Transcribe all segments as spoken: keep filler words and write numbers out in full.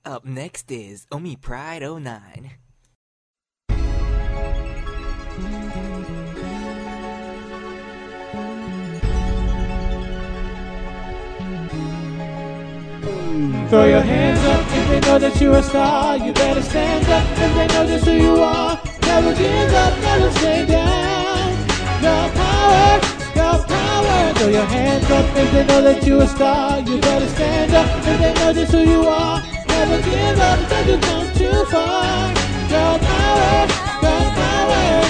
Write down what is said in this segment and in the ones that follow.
Up next is Omi Pride oh nine. Throw your hands up if they know that you're a star. You better stand up if they know just who you are. Never give up, never stay down. Girl power, girl power. Throw your hands up if they know that you're a star. You better stand up if they know just who you are. Never give up, cause you've come too far. Girl power, girl power.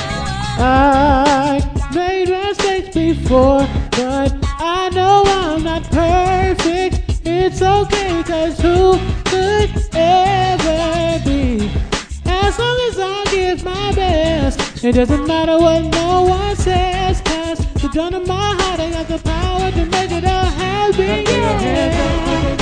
I made mistakes before, but I know I'm not perfect. It's okay, cause who could ever be? As long as I give my best, it doesn't matter what no one says. Cause the gun in my heart, I got the power to make it a happy yeah.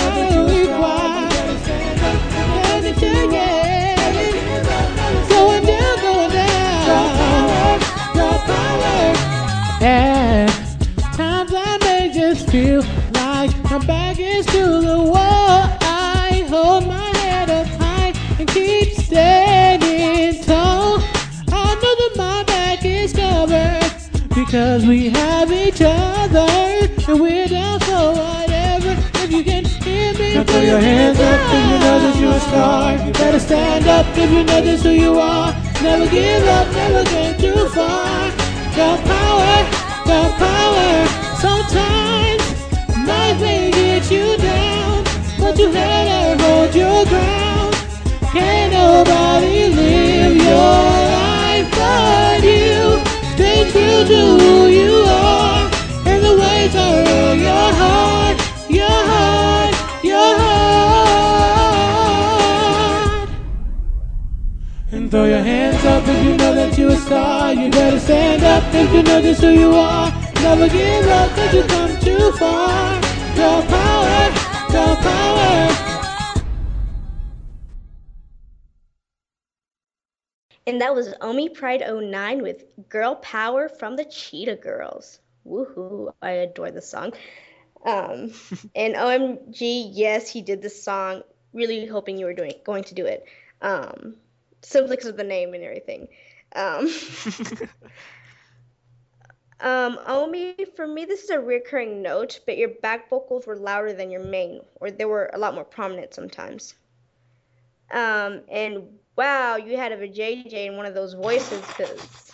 Going down, going down. Girl power. And times I may just feel like my back is to the wall. I hold my head up high and keep standing tall. I know that my back is covered because we have each other, and we're down for whatever. If you can hear me, now throw your hands up if you know that you're a star. You better stand up if you know just who you are. Never give up, never get too far. Girl power, girl power. Sometimes life may get you down, but you better hold your ground. Can't nobody live your life but you. Stay true to who you are, and the ways are your heart, your heart, your heart. And throw your hands up if you know that you're a star. You better stand up if you know just who you are. Never give up, cause you come too far. Girl power, girl power. And that was Omi Pride oh nine with Girl Power from the Cheetah Girls. Woohoo, I adore this song. Um, and O M G, yes, he did this song. Really hoping you were doing going to do it. Um, simply because of the name and everything. Um, um, Omi, for me, this is a recurring note, but your back vocals were louder than your main, or they were a lot more prominent sometimes. Um, and wow, you had a vajayjay in one of those voices, cause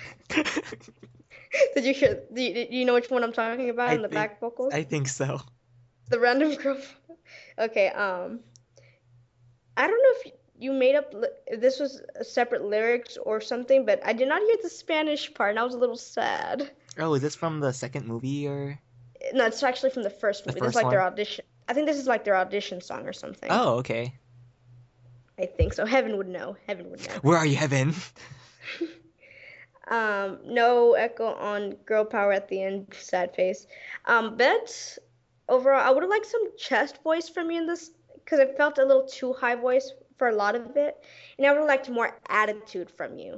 did you hear? Do you, do you know which one I'm talking about I in the think, back vocals? I think so. The random girl. Okay. Um, I don't know if you made up li- if this was a separate lyrics or something, but I did not hear the Spanish part, and I was a little sad. Oh, is this from the second movie or No, it's actually from the first the movie. This is first like their one? audition. I think this is like their audition song or something. Oh, okay. I think so. Heaven would know. Heaven would know. Where are you, Heaven? Um, no echo on girl power at the end, sad face. Um, but overall, I would have liked some chest voice from you in this because it felt a little too high voice for a lot of it, and I would have liked more attitude from you.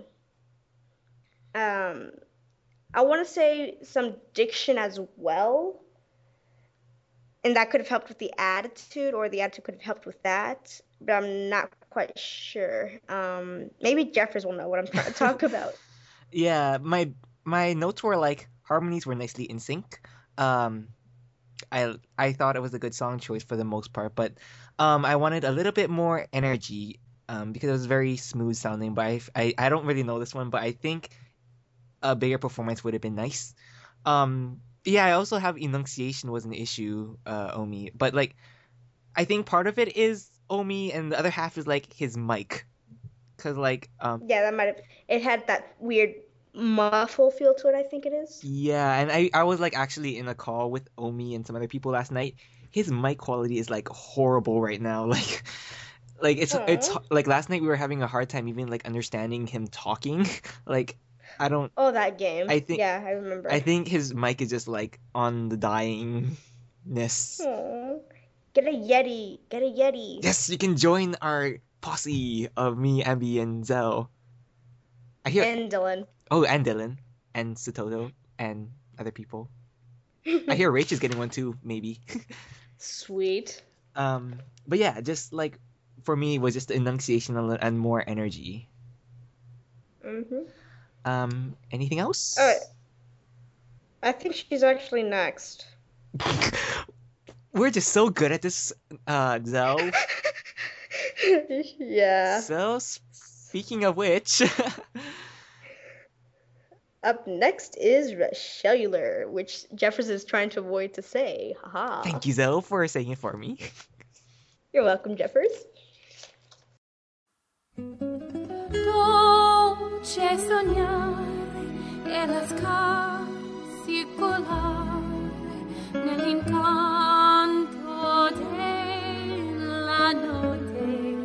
Um, I want to say some diction as well, and that could have helped with the attitude, or the attitude could have helped with that, but I'm not quite sure. Um, maybe Jeffers will know what I'm trying to talk about. Yeah, my my notes were like harmonies were nicely in sync. Um, I I thought it was a good song choice for the most part, but um, I wanted a little bit more energy um, because it was very smooth sounding. But I, I I don't really know this one, but I think a bigger performance would have been nice. Um, yeah, I also have enunciation was an issue, uh, Omi, but like I think part of it is Omi, and the other half is like his mic, cause like um Yeah, that might have. It had that weird muffle feel to it, I think it is. yeah, and I I was like actually in a call with Omi and some other people last night. His mic quality is like horrible right now. Like like it's it's Aw. like last night we were having a hard time even like understanding him talking. Like I don't Oh, that game. I think Yeah, I I remember. think his mic is just like on the dyingness. Aw. Get a Yeti. Get a Yeti. Yes, you can join our posse of me, Abby, and Zell. I hear And Dylan. oh, and Dylan and Satoto and other people. I hear Rach is getting one too, maybe. Sweet. Um, but yeah, just like for me was just the enunciation and and more energy. Mm-hmm. Um, anything else? Oh, I think she's actually next. We're just so good at this, uh, Zoe. Yeah. So, speaking of which, Up next is Cellular, which Jeffers is trying to avoid to say. Haha. thank you, Zoe, for saying it for me. You're welcome, Jeffers. Dolce sognare e lasciarsi colare nell'incanto della notte.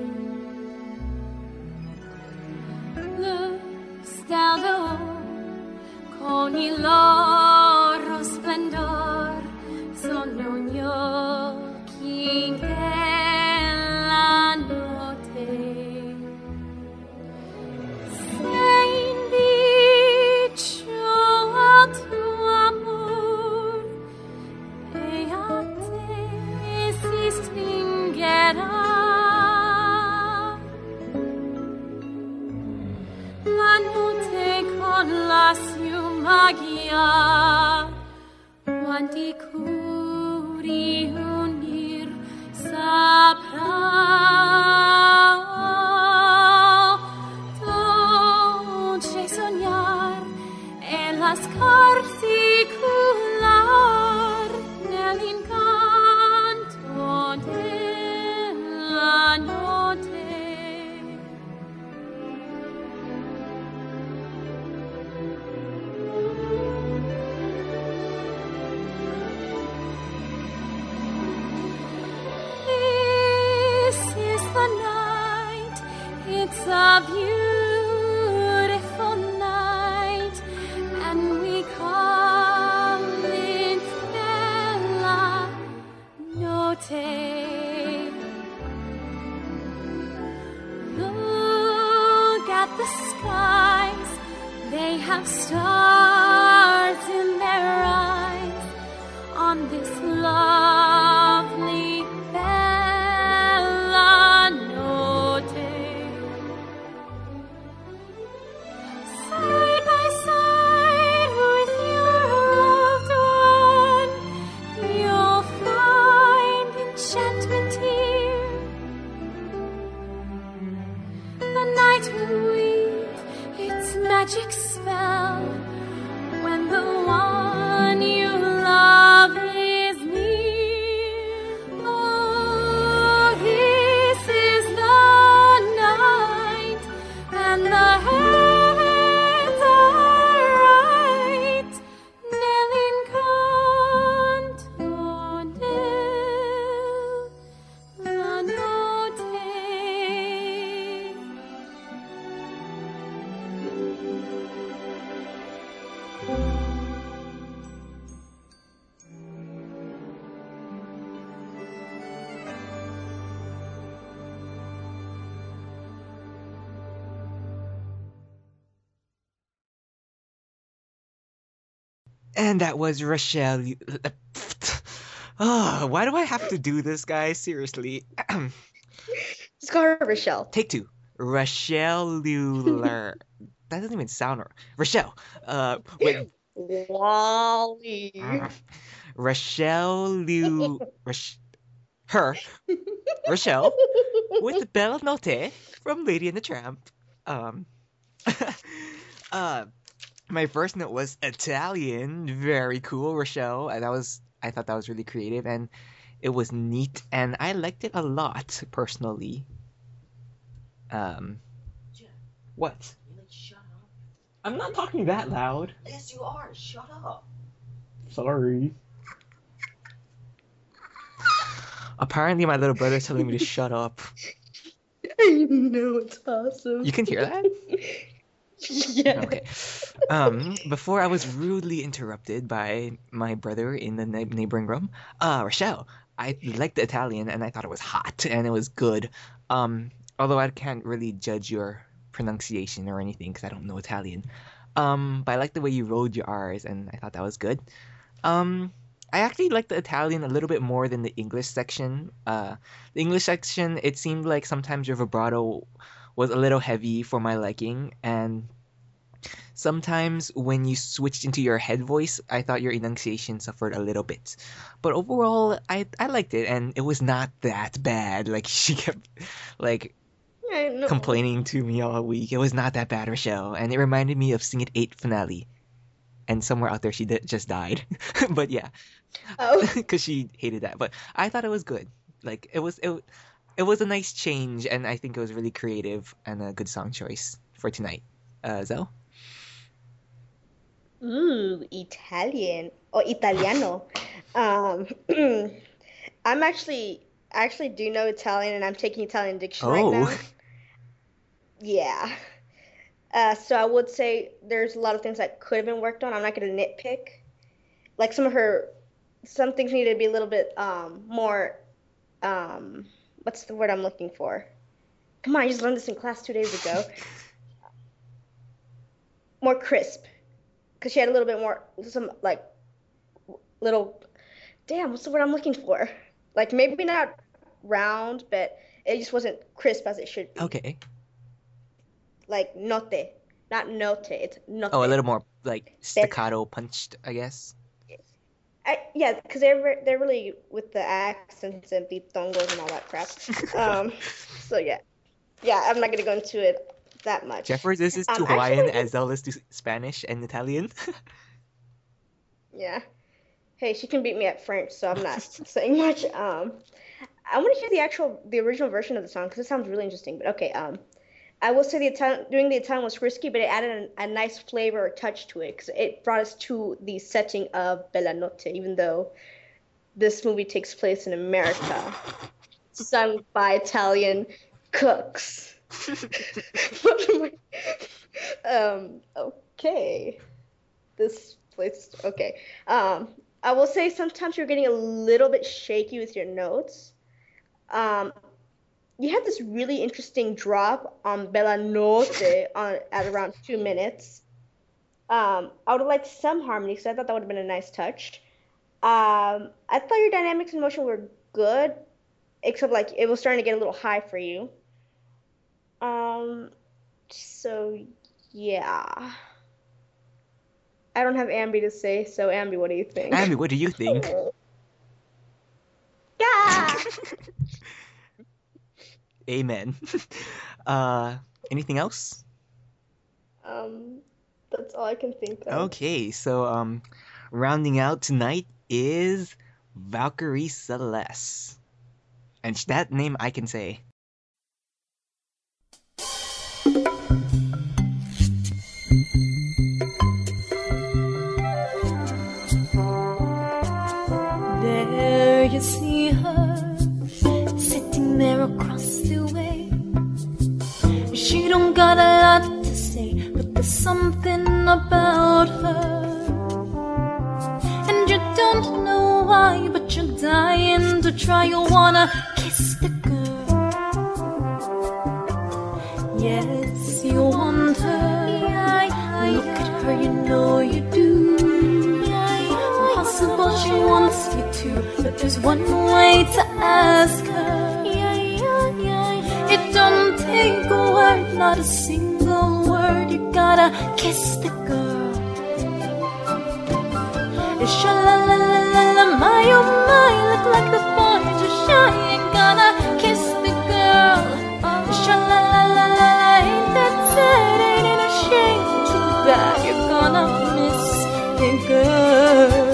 Le stelle d'oro con il loro splendor sono gli occhi della notte. Se invito al tuo amor e a te si stringerà la notte con la sua magia, quanti curi unir saprà. Dolce sognar e lasciarsi cular nell'incanto della notte. This is the night, it's a beautiful night, and we call it Bella Notte. Look at the skies, they have stars in their eyes on this lovely Bella Notte. Side by side with your loved one, you'll find enchantment here. The night will weave its magic spell when the one you love is near. Oh, this is the night, and the heavens are right. Nell'incanto della notte. And that was Rochelle. Oh, why do I have to do this, guys? Seriously. Just call her Rochelle. Take two. Rochelle Lular. That doesn't even sound right. Rochelle. Uh, wait. Wally. Rochelle Lu. Roch- her. Rochelle. With the Bella Notte from Lady and the Tramp. Um. uh. My first note was Italian. Very cool, Rochelle. And that was, I thought that was really creative, and it was neat, and I liked it a lot personally. Um, Jeff, what? you like shut up? I'm not talking that loud. Yes, you are. Shut up. Sorry. Apparently, my little brother's telling me to shut up. I know, it's awesome. You can hear that? Yeah. Okay. Um, before I was rudely interrupted by my brother in the ne- neighboring room. Uh, Rochelle, I liked the Italian and I thought it was hot and it was good. Um, although I can't really judge your pronunciation or anything because I don't know Italian. Um, but I liked the way you rolled your R's and I thought that was good. Um, I actually liked the Italian a little bit more than the English section. Uh, the English section, it seemed like sometimes your vibrato was a little heavy for my liking, and sometimes when you switched into your head voice, I thought your enunciation suffered a little bit. But overall, I I liked it, and it was not that bad. Like she kept like I know. complaining to me all week. It was not that bad, Rochelle, and it reminded me of Sing It eight finale. And somewhere out there, she did, just died. But yeah, Oh, because she hated that. But I thought it was good. Like it was it, it was a nice change, and I think it was really creative and a good song choice for tonight. Uh, Zell? ooh, Italian or Italiano. Um, I'm actually I actually do know Italian, and I'm taking Italian diction right Oh, now. Yeah. Uh, so I would say there's a lot of things that could have been worked on. I'm not gonna nitpick. Like some of her, some things need to be a little bit um more um what's the word I'm looking for? Come on, I just learned this in class two days ago. More crisp, because she had a little bit more some like little damn, what's the word I'm looking for? Like maybe not round, but it just wasn't crisp as it should be. okay. Like note, not note. It's note. Oh, a little more like staccato punched, I guess. I, yeah, because they're re- they're really with the accents and diptongos and all that crap. Um, so yeah, yeah, I'm not gonna go into it that much. Jeffers, this is Um, to Hawaiian actually, as Zell is to Spanish and Italian. yeah. Hey, she can beat me at French, so I'm not saying much. Um, I want to hear the actual, the original version of the song because it sounds really interesting. But okay, um, I will say the Italian, doing the Italian was risky, but it added a, a nice flavor or touch to it because it brought us to the setting of Bella Notte, even though this movie takes place in America, sung by Italian cooks. What am I- um, okay. This place, okay. Um, I will say sometimes you're getting a little bit shaky with your notes. Um, you have this really interesting drop on Bella Notte on at around two minutes. Um, I would have liked some harmony because I thought that would have been a nice touch. Um, I thought your dynamics and motion were good, except like it was starting to get a little high for you. Um, so yeah. I don't have Ambi to say, so Ambi, what do you think? Ambi, what do you think? Yeah. Amen. Uh, anything else? Um, that's all I can think of. Okay, so um, rounding out tonight is Valkyrie Celeste, and sh- that name I can say. There you see her, sitting there across the way. She don't got a lot to say, but there's something about her. And you don't know why, but you're dying to try. You wanna kiss the girl. Yes, you want her. Look at her, you know you do. Impossible, she wants you to, but there's one way to ask her. It don't take a word, not a single word. You gotta kiss the girl. Sha la la la la la, my oh my, look like the boys are shy. You gotta kiss the girl. Sha la la la la la, ain't that sad? Ain't it a shame? Too bad you're gonna miss the girl.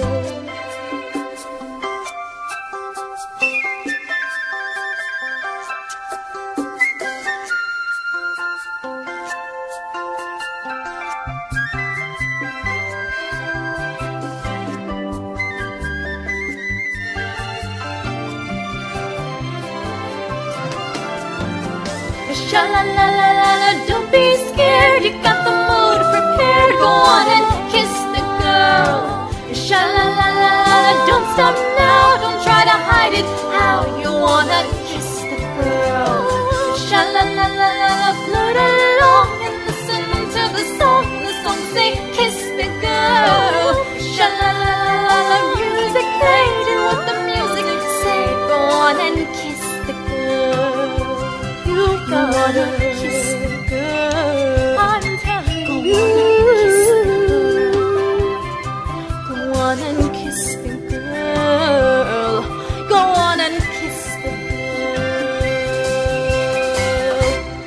Sha la la la la la, don't be scared. You got the mood prepared. Go on and kiss the girl. Sha la la la la la, don't stop now. Don't try to hide it. How you wanna kiss the girl? Sha la la la la la, float along and listen to the song. The song say kiss the girl. Sha la la la la la, music. on and kiss the girl. I'm telling you. Go on and kiss the girl. Go on and kiss the girl.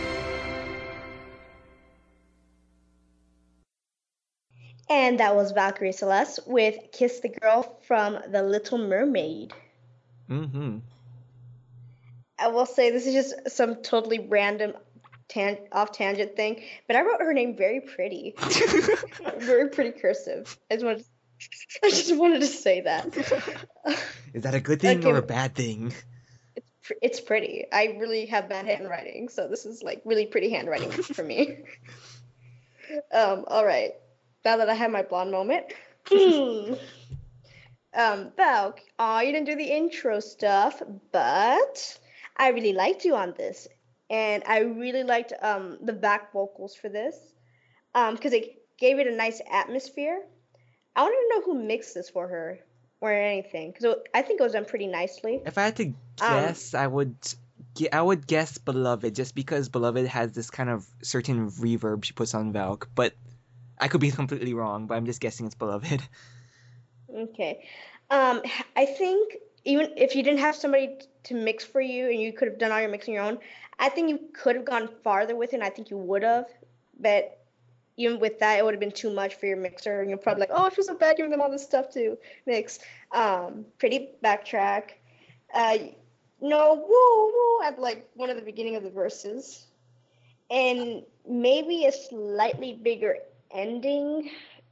And that was Valkyrie Celeste with Kiss the Girl from The Little Mermaid. Mm-hmm. I will say this is just some totally random tan- off tangent thing, but I wrote her name very pretty. Very pretty cursive. I just wanted I just wanted to say that. Is that a good thing Okay. or a bad thing? It's pr- it's pretty. I really have bad handwriting, so this is like really pretty handwriting for me. um, all right. Now that I have my blonde moment. Hmm. um, Val, aw, you didn't do the intro stuff, but I really liked you on this, and I really liked um the back vocals for this, um, because it gave it a nice atmosphere. I want to know who mixed this for her or anything, because I think it was done pretty nicely. If I had to guess, I would gu- I would guess Beloved, just because Beloved has this kind of certain reverb she puts on Valk, but I could be completely wrong, but I'm just guessing it's Beloved. Okay. Um, h- I think even if you didn't have somebody t- to mix for you and you could have done all your mixing your own, I think you could have gone farther with it, and I think you would have. But even with that, it would have been too much for your mixer, and you're probably like, oh, I feel so bad giving them all this stuff to mix. Um, pretty backtrack. Uh, no, woo, woo, at like one of the beginning of the verses. And maybe a slightly bigger ending.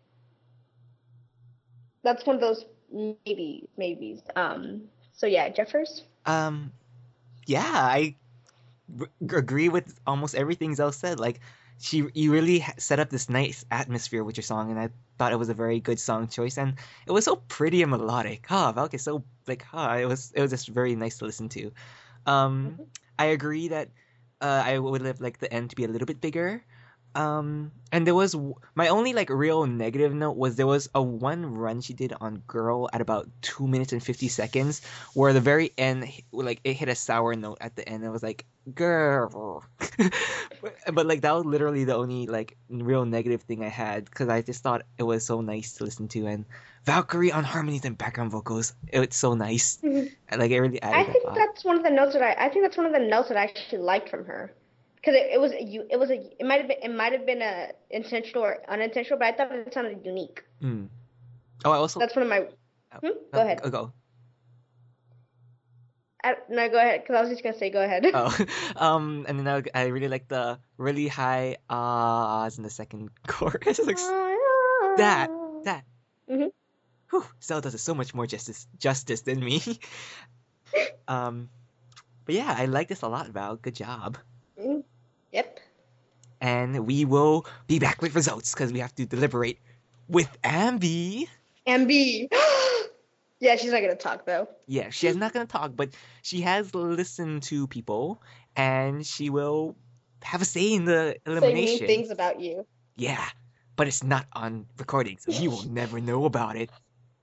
That's one of those maybe maybes. Um, so yeah, Jeffers. Um, yeah, I r- agree with almost everything Zell said. Like, she, you really ha- set up this nice atmosphere with your song, and I thought it was a very good song choice, and it was so pretty and melodic. Ah, Valk is so like, ah, it was, it was just very nice to listen to. Um, I agree that uh, I would have liked the end to be a little bit bigger. Um, and there was w- my only like real negative note was there was a one run she did on Girl at about two minutes and fifty seconds, where the very end, h- like it hit a sour note at the end. It was like Girl, but, but like that was literally the only like real negative thing I had, because I just thought it was so nice to listen to, and Valkyrie on harmonies and background vocals, it's so nice. And, like it really I added a think lot. that's one of the notes that I. I think that's one of the notes that I actually liked from her, because it, it was a, you. It was a. It might have been. It might have been a intentional or unintentional, but I thought it sounded unique. Mm. Oh, I also That's one of my. Hmm? Go uh, ahead. Go. go. I, no, go ahead. Because I was just gonna say, go ahead. Oh, um, and then I, I really like the really high ahs in the second chorus. Like, that, that. Mhm. Whew, Zell does it so much more justice justice than me. um, but yeah, I like this a lot, Val. Good job. Mm, Yep. And we will be back with results because we have to deliberate with Ambi. And B. Yeah, she's not gonna talk though. Yeah, she is not gonna talk, but she has listened to people, and she will have a say in the Say mean elimination. things about you. Yeah, but it's not on recording, so you will never know about it.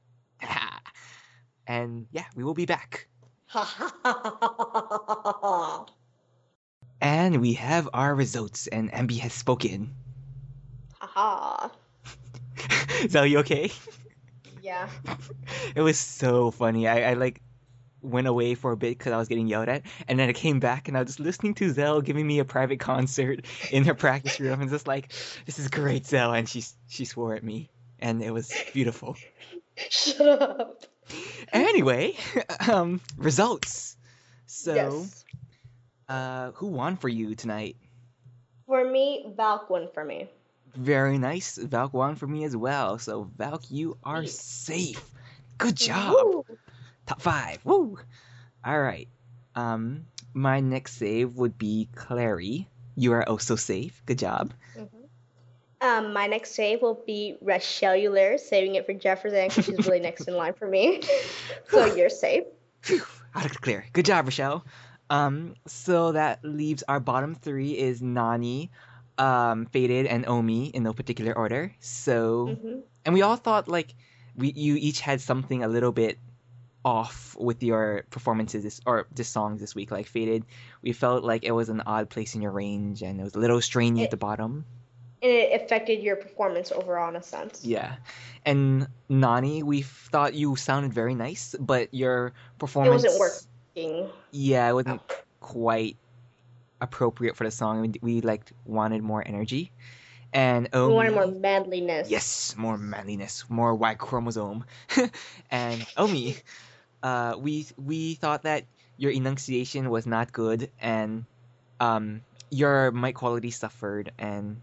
And yeah, we will be back. Ha ha ha ha ha. And we have our results, and Ambi has spoken. Ha Is that you okay? Yeah. It was so funny. I, I like went away for a bit because I was getting yelled at, and then I came back and I was just listening to Zell giving me a private concert in her practice room, and just like, this is great, Zell, and she she swore at me, and it was beautiful. Shut up. Anyway, um, results. So, Yes. uh, who won for you tonight? For me, Valk won for me. Very nice. Valk won for me as well. So, Valk, you are Sweet. safe. Good job. Woo. Top five. Woo. All right. Um, my next save would be Clary. You are also safe. Good job. Um, my next save will be Rashellular, saving it for Jefferson because she's really next in line for me. So you're safe. Phew. Out of the clear. Good job, Rochelle. Um, so that leaves our bottom three is Nani, um, Faded, and Omi in no particular order. So, hmm and we all thought like we you each had something a little bit off with your performances this, or the songs this week. Like Faded, we felt like it was an odd place in your range, and it was a little strainy at It, the bottom. and it affected your performance overall in a sense. Yeah. And Nani, we thought you sounded very nice, but your It wasn't performance, working. yeah, it Oh. wasn't quite appropriate for the song. We, we like wanted more energy. And We wanted more Omi, manliness. yes, more manliness, more Y chromosome. And Omi, uh, we we thought that your enunciation was not good, and um, your mic quality suffered, and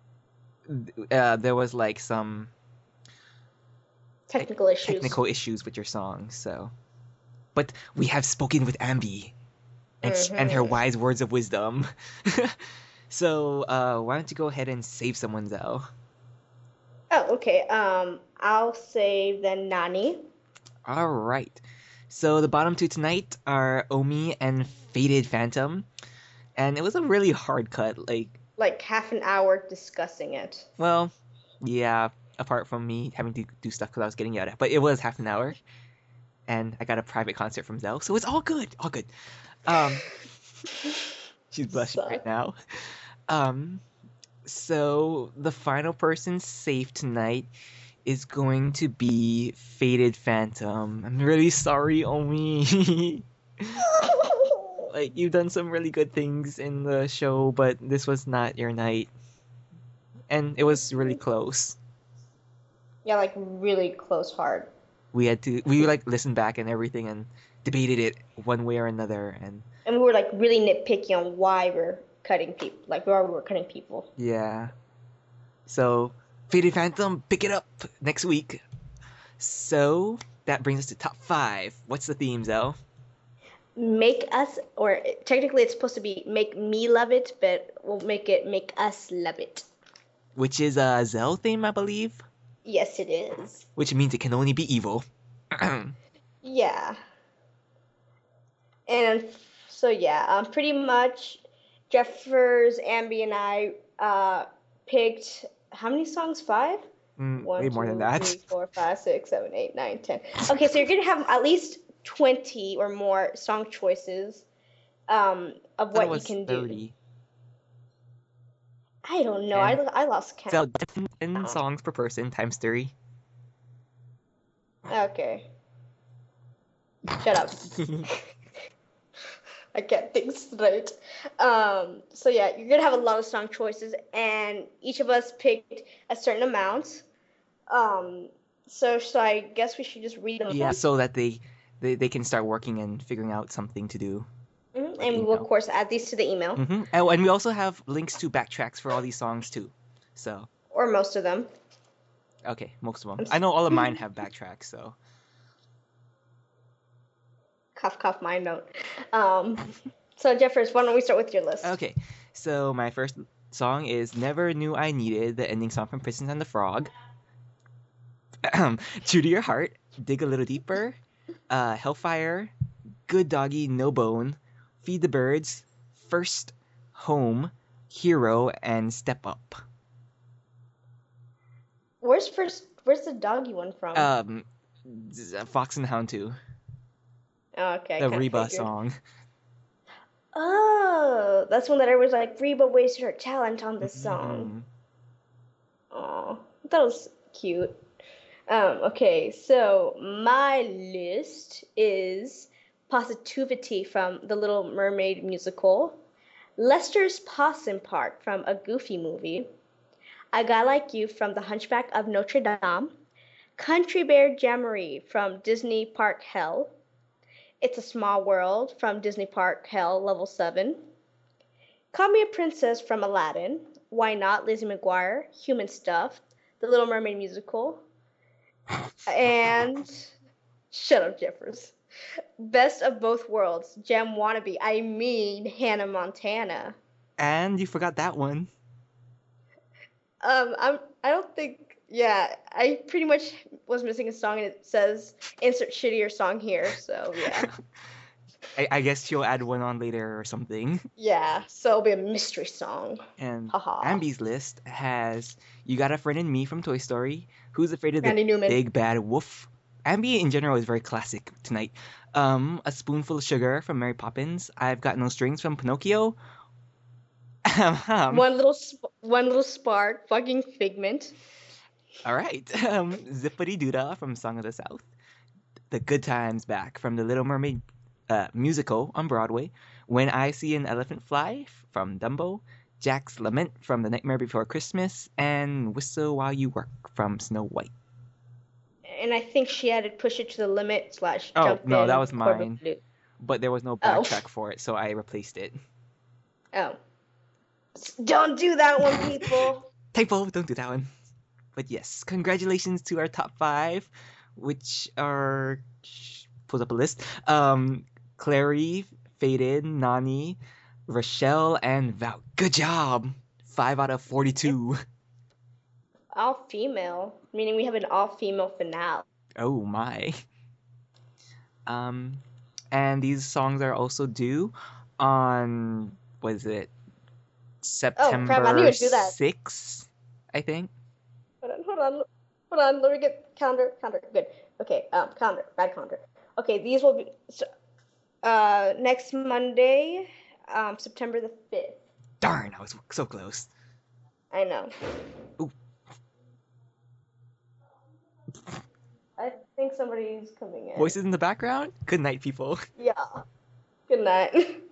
uh, there was like some like Technical issues. technical issues with your song. So, but we have spoken with Ambi and sh- and her Mm-hmm. wise words of wisdom. So, uh, why don't you go ahead and save someone, Zell? Oh, okay. Um, I'll save then Nani. All right. So the bottom two tonight are Omi and Faded Phantom, and it was a really hard cut. Like, Like half an hour discussing it. well, yeah. Apart from me having to do stuff because I was getting yelled at, but it was half an hour, and I got a private concert from Zell, so it's all good, all good. Um, she's blushing Suck. right now. Um, so the final person saved tonight is going to be Faded Phantom. I'm really sorry, Omi. Like, you've done some really good things in the show, but this was not your night. And it was really close. Yeah, like really close hard. We had to, we like listened back and everything and debated it one way or another. And And we were like really nitpicky on why we're cutting people, like why we were cutting people. yeah. So, Faded Phantom, pick it up next week. So, that brings us to top five. What's the theme, Zell? Make us, or technically it's supposed to be make me love it, but we'll make it make us love it. Which is a Zell theme, I believe. Yes, it is. Which means it can only be evil. Yeah. And so yeah, um, pretty much Jeffers, Ambi, and I uh picked how many songs? Five? Mm, One, way more two, than that. three, four, five, six, seven, eight, nine, ten. Okay, so you're gonna have at least twenty or more song choices um of I thought what it you was can do. thirty. I don't know. And I I lost count. So, ten songs per person times three. Okay. Shut up. I can't think straight. Um, so yeah, you're gonna have a lot of song choices, and each of us picked a certain amount. Um, so so I guess we should just read them. Yeah, so that they, they they can start working and figuring out something to do. Mhm, and we will of course add these to the email, hmm Oh, and we also have links to backtracks for all these songs too. So, or most of them. okay, most of them. I'm I know all of mine have backtracks, so. Cough cough. My note. Um, so Jeffers, why don't we start with your list? Okay, so my first song is Never Knew I Needed, the ending song from Princess and the Frog. True to Your Heart, Dig a Little Deeper, uh, Hellfire, Good Doggy, No Bone, Feed the Birds, First, Home, Hero, and Step Up. Where's first? Where's the doggy one from? Um, z- Fox and the Hound two, oh, okay. I the kinda Reba figured. song. Oh, that's one that I was like, Reba wasted her talent on this song. Mhm. Oh, that was cute. Um, okay, so my list is Positivity from The Little Mermaid musical, Lester's Possum Park from A Goofy Movie, A Guy Like You from The Hunchback of Notre Dame, Country Bear Jamboree from Disney Park Hell, It's a Small World from Disney Park Hell Level seven, Call Me a Princess from Aladdin, Why Not, Lizzie McGuire, Human Stuff, The Little Mermaid musical, and shut up, Jeffers. Best of Both Worlds, Gem Wannabe, I mean Hannah Montana. And you forgot that one. Um, I'm. I don't think. Yeah, I pretty much was missing a song, and it says insert shittier song here. So yeah, I, I guess she'll add one on later or something. yeah. So it'll be a mystery song. And Haha. Ambi's list has You Got a Friend in Me from Toy Story, Who's Afraid of the Randy Newman. Big Bad Wolf Ambi in general is very classic tonight. Um, A Spoonful of Sugar from Mary Poppins. I've Got No Strings from Pinocchio. Um, One little sp- one little spark, fucking Figment. all right. Um, Zippity Doodah from Song of the South. The Good Times Back from The Little Mermaid uh, musical on Broadway. When I See an Elephant Fly from Dumbo. Jack's Lament from The Nightmare Before Christmas. And Whistle While You Work from Snow White. And I think she added Push It to the Limit slash Oh, Jump no, In, that was Corba mine. Flute. But there was no Oh. backtrack for it, so I replaced it. Oh. Don't do that one, people. Typo, don't do that one. But yes, congratulations to our top five, which are... Pulls up a list. Um, Clary, Faded, Nani, Rochelle, and Val. Good job! five out of forty-two. All female, meaning we have an all female finale. Oh my. Um, and these songs are also due on, what is it, September crap, I didn't even do that. sixth, I think. Hold on, hold on, hold on. Let me get calendar, calendar. Good. Okay, um, calendar, bad calendar. Okay, these will be so, uh next Monday, um, September the fifth. Darn, I was so close. I know. Ooh. I think somebody's coming in. Voices in the background? Good night, people. Yeah. Good night.